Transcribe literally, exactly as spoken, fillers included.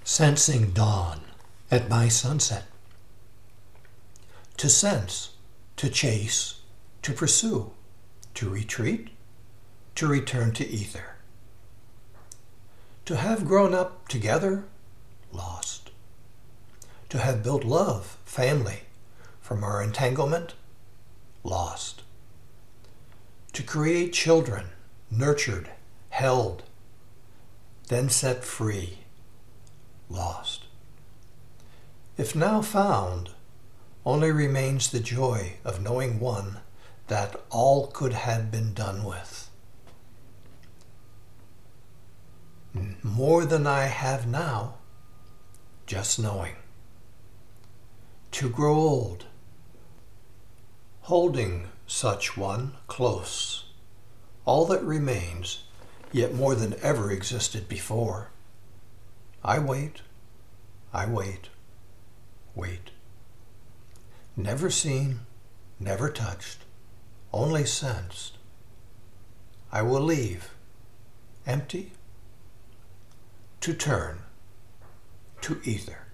Sensing dawn at my sunset. To sense, to chase, to pursue, to retreat, to return to ether. To have grown up together, lost. To have built love, family, from our entanglement, lost. To create children, nurtured, held, then set free, lost. If now found, only remains the joy of knowing one that all could have been done with. More than I have now, just knowing. To grow old, holding such one close, all that remains, yet more than ever existed before. I wait, I wait, wait. Never seen, never touched, only sensed. I will leave, empty, to turn to ether.